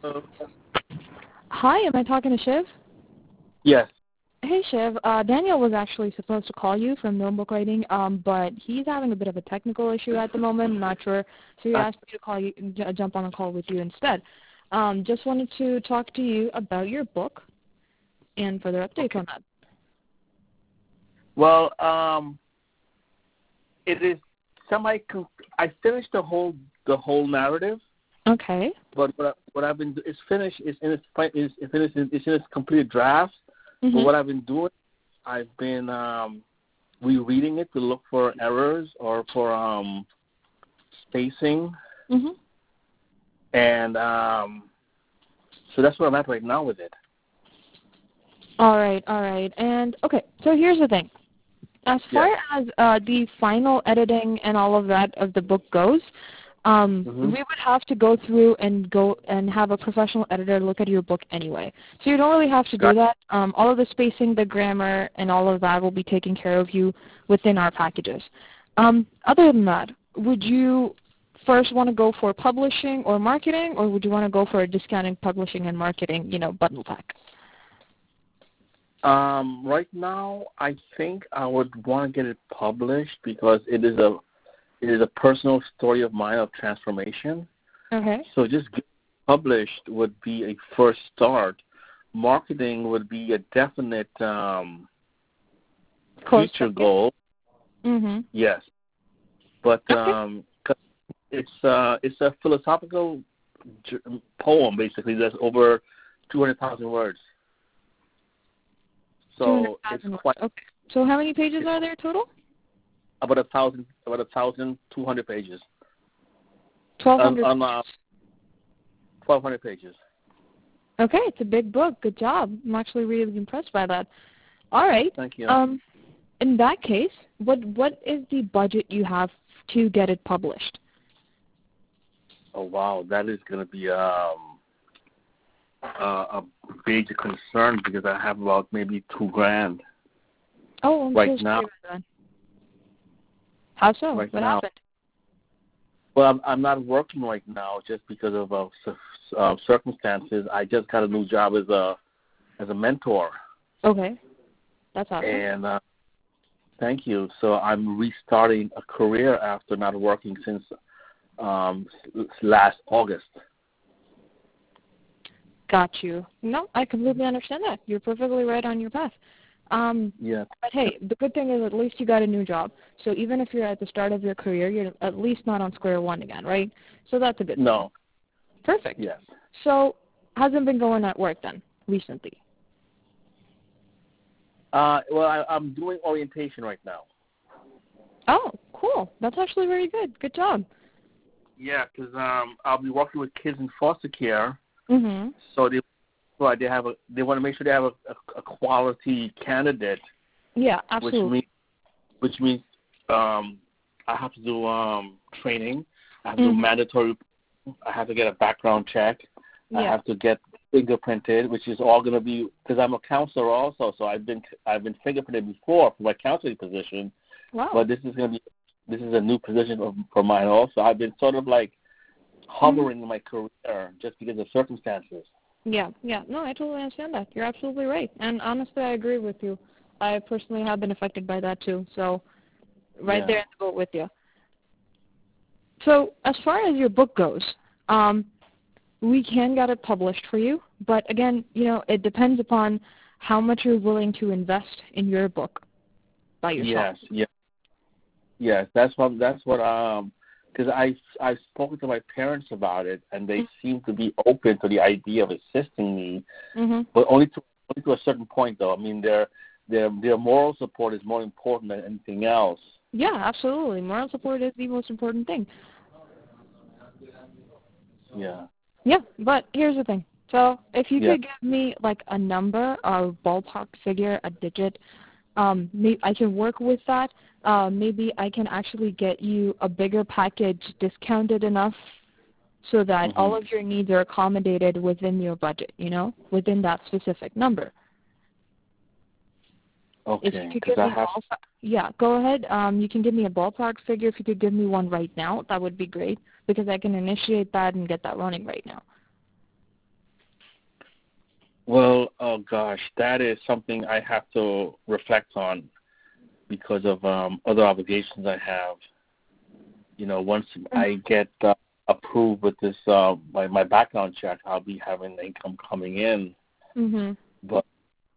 Uh, Hi, am I talking to Shiv? yes. Hey, Shiv. Daniel was actually supposed to call you from Notebook Writing, but he's having a bit of a technical issue at the moment. I'm not sure, so he asked me to call you, jump on a call with you instead. Just wanted to talk to you about your book and further updates on that. Well, it is I finished the whole narrative, Okay. but what I've been it's finished. It's in its completed draft. Mm-hmm. But what I've been doing, I've been rereading it to look for errors or for spacing, Mm-hmm. and so that's where I'm at right now with it. All right. And, okay, so here's the thing. As far as the final editing and all of that of the book goes, we would have to go through and have a professional editor look at your book anyway. So you don't really have to do that. All of the spacing, the grammar, and all of that will be taken care of you within our packages. Other than that, would you first want to go for publishing or marketing, or would you want to go for a discounting, publishing, and marketing, bundle pack? Right now, I think I would want to get it published because it is a personal story of mine of transformation. Okay. So just get published would be a first start. Marketing would be a definite future goal. Mm-hmm. Yes, but Okay. it's a philosophical poem basically that's over 200,000 words. So it's quite. Okay. So how many pages are there total? About 1,200 pages. 1,200 pages. 1,200 pages. Okay, it's a big book. Good job. I'm actually really impressed by that. All right. Thank you. In that case, what is the budget you have to get it published? Oh wow, that is going to be a big concern because I have about maybe $2,000. Oh, I'm right so now. sorry about that. How so? Right what now. happened? Well, I'm not working right now just because of circumstances. I just got a new job as a mentor. Okay, that's awesome. And thank you. So I'm restarting a career after not working since last August. Got you. No, I completely understand that. You're perfectly right on your path. Yeah. But hey, the good thing is at least you got a new job. So even if you're at the start of your career, you're at least not on square one again, right? So that's a good thing. No. Perfect. Yes. So how's it been going at work then, recently? Well, I'm doing orientation right now. Oh, cool. That's actually very good. Good job. Yeah, because I'll be working with kids in foster care. Mhm. So they want to make sure they have a quality candidate. Yeah, absolutely. Which means I have to do training. I have to do mandatory. I have to get a background check. Yeah. I have to get fingerprinted, which is all going to be because I'm a counselor also. So I've been fingerprinted before for my counseling position. Wow. But this is a new position for mine also. I've been sort of like hovering in my career just because of circumstances. Yeah. No, I totally understand that. You're absolutely right. And honestly, I agree with you. I personally have been affected by that too. So there in the boat with you. So as far as your book goes, we can get it published for you. But again, it depends upon how much you're willing to invest in your book by yourself. Yes. That's what because I've spoken to my parents about it, and they seem to be open to the idea of assisting me, but only to a certain point, though. I mean, their moral support is more important than anything else. Yeah, absolutely. Moral support is the most important thing. Yeah. Yeah, but here's the thing. So if you could give me like a number, a ballpark figure, a digit, maybe I can work with that. Maybe I can actually get you a bigger package discounted enough so that all of your needs are accommodated within your budget, within that specific number. Okay. If you could give me go ahead. You can give me a ballpark figure. If you could give me one right now, that would be great because I can initiate that and get that running right now. Well, oh gosh, that is something I have to reflect on because of other obligations I have. Once I get approved with this my background check, I'll be having income coming in. Mhm. But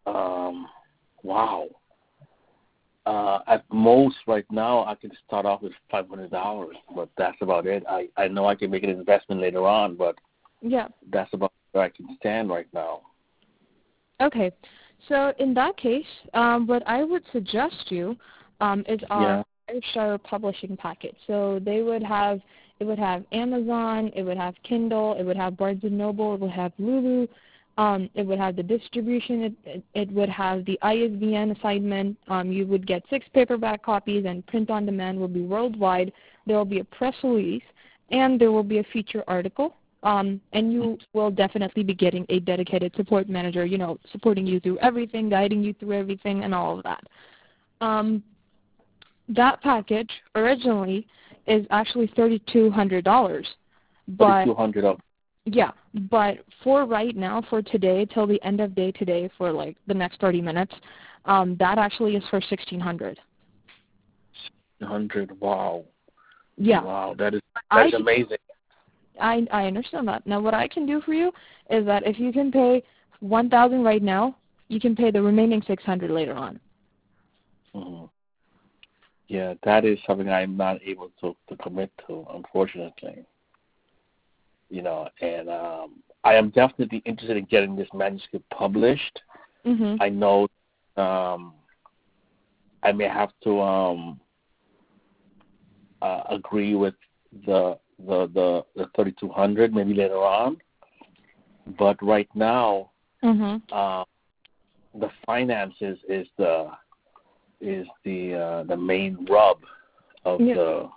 wow, at most right now I can start off with $500, but that's about it. I know I can make an investment later on, but yeah, that's about where I can stand right now. Okay, so in that case, what I would suggest you is our Firestar publishing packet. So it would have Amazon, it would have Kindle, it would have Barnes and Noble, it would have Lulu, it would have the distribution, it would have the ISBN assignment. You would get 6 paperback copies, and print on demand will be worldwide. There will be a press release, and there will be a feature article. And you will definitely be getting a dedicated support manager, supporting you through everything, guiding you through everything, and all of that. That package originally is actually $3,200. But $3,200. Yeah, but for right now, for today, till the end of day today, for like the next 30 minutes, that actually is for $1,600. $100. Wow. Yeah. Wow, that is amazing. I understand that. Now, what I can do for you is that if you can pay $1,000 right now, you can pay the remaining $600 later on. Mm-hmm. Yeah, that is something I'm not able to commit to, unfortunately. And I am definitely interested in getting this manuscript published. Mm-hmm. I know I may have to agree with the $3,200 maybe later on, but right now, the finances is the main rub of the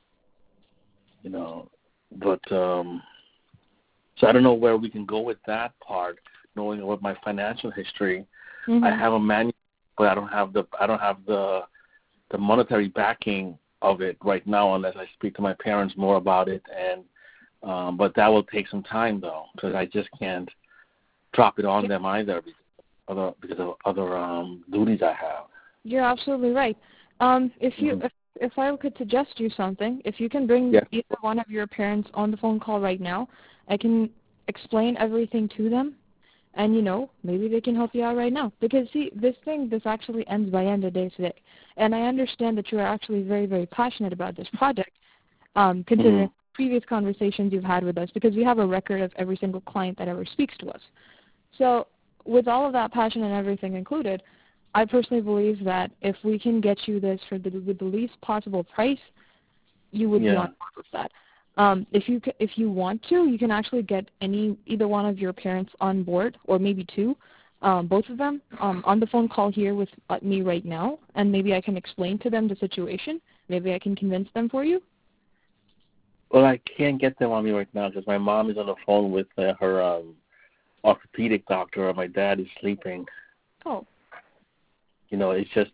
but so I don't know where we can go with that part, knowing about my financial history. I have a manuscript, but I don't have the monetary backing of it right now unless I speak to my parents more about it, and but that will take some time though, because I just can't drop it on them either because of other duties I have. You're absolutely right. If I could suggest you something, if you can bring either one of your parents on the phone call right now, I can explain everything to them, and maybe they can help you out right now. Because see, this actually ends by end of day today, and I understand that you are actually very, very passionate about this project, considering previous conversations you've had with us, because we have a record of every single client that ever speaks to us. So with all of that passion and everything included, I personally believe that if we can get you this with the least possible price, you would be on board with that. If you want to, you can actually get either one of your parents on board, or maybe two, both of them, on the phone call here with me right now, and maybe I can explain to them the situation. Maybe I can convince them for you. Well, I can't get them on me right now because my mom is on the phone with her orthopedic doctor, and my dad is sleeping. Oh. It's just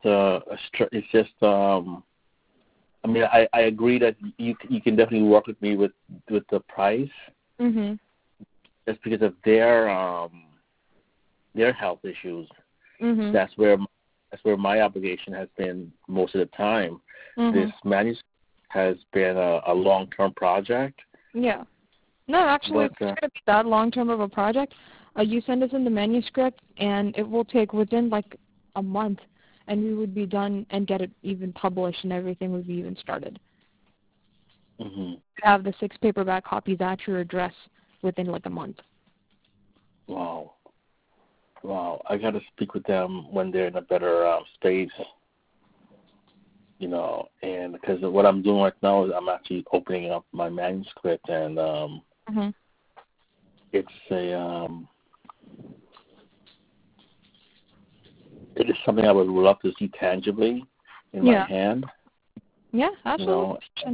I mean, I agree that you can definitely work with me with the price. Mm-hmm. Just because of their health issues. Mm-hmm. That's where my obligation has been most of the time. Mm-hmm. This manuscript has been a long-term project. Yeah. No, actually, it's going to be that long-term of a project. You send us in the manuscript, and it will take within like a month, and we would be done and get it even published, and everything would be even started. Mm-hmm. Have the 6 paperback copies at your address within like a month. Wow. I got to speak with them when they're in a better space, and because what I'm doing right now is I'm actually opening up my manuscript, and it's it is something I would love to see tangibly in my hand. Yeah, absolutely.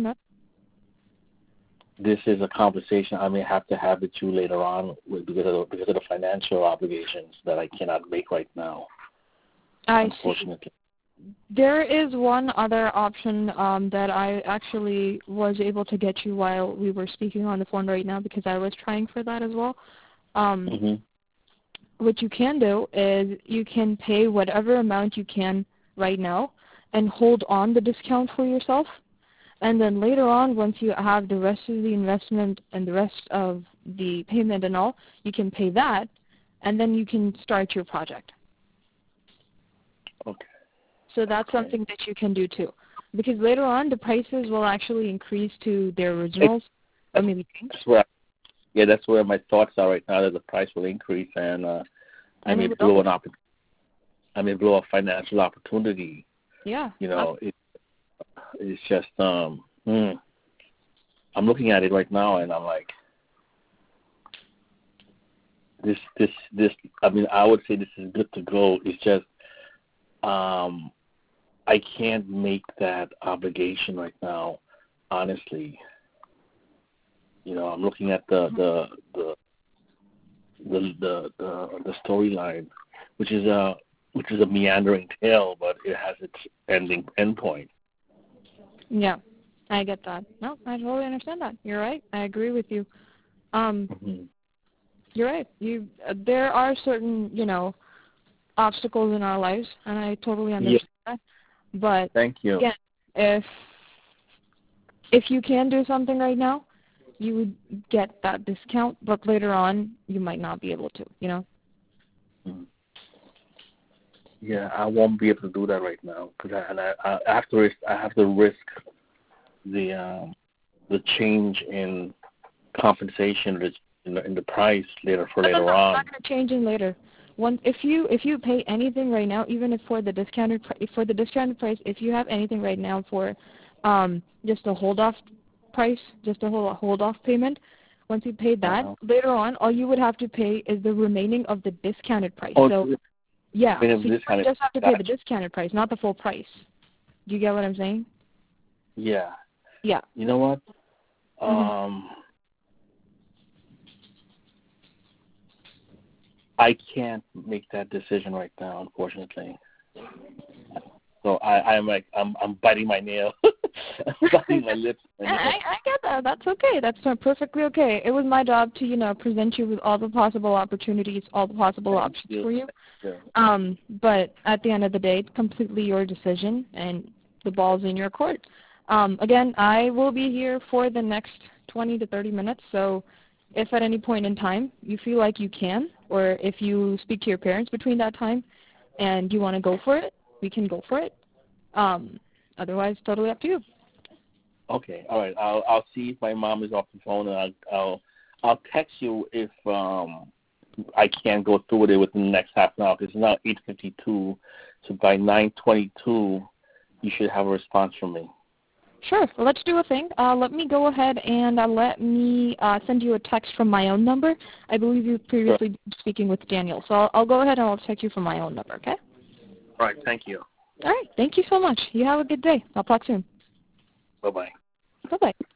This is a conversation I may have to have with you later on because of the financial obligations that I cannot make right now. Unfortunately. There is one other option that I actually was able to get you while we were speaking on the phone right now, because I was trying for that as well. what you can do is you can pay whatever amount you can right now and hold on the discount for yourself. And then later on, once you have the rest of the investment and the rest of the payment and all, you can pay that, and then you can start your project. Okay. So that's something that you can do too. Because later on, the prices will actually increase to their originals, or maybe change. That's where my thoughts are right now, that the price will increase, and I may blow a financial opportunity. Yeah. You know, it's just I'm looking at it right now, and I'm like, this. I mean, I would say this is good to go. It's just I can't make that obligation right now, honestly. You know, I'm looking at the storyline, which is a meandering tale, but it has its endpoint. Yeah, I get that. No, I totally understand that. You're right. I agree with you. You're right. There are certain, obstacles in our lives, and I totally understand that. But thank you. Again, if you can do something right now, you would get that discount, but later on you might not be able to, Yeah, I won't be able to do that right now because I have to risk the change in compensation in the price later on. It's not going to change in later. If you pay anything right now, even if for the discounted price, if you have anything right now for just a hold off price, just a hold off payment, once you pay that, later on all you would have to pay is the remaining of the discounted price. So you just have to pay the discounted price, not the full price. Do you get what I'm saying? Yeah. Yeah. You know what? I can't make that decision right now, unfortunately. So I'm biting my nail, I'm biting my lips. I get that. That's okay. That's perfectly okay. It was my job to present you with all the possible opportunities, all the possible options for you. But at the end of the day, it's completely your decision, and the ball's in your court. Again, I will be here for the next 20 to 30 minutes. So if at any point in time you feel like you can, or if you speak to your parents between that time and you want to go for it, we can go for it. Otherwise, totally up to you. Okay, all right. I'll see if my mom is off the phone, and I'll text you if I can't go through with it within the next half an hour. Because it's now 8:52, so by 9:22, you should have a response from me. Sure. Well, let's do a thing. Let me go ahead and let me send you a text from my own number. I believe you've previously been speaking with Daniel, so I'll go ahead and I'll text you from my own number, okay? All right. Thank you. All right. Thank you so much. You have a good day. I'll talk soon. Bye-bye. Bye-bye.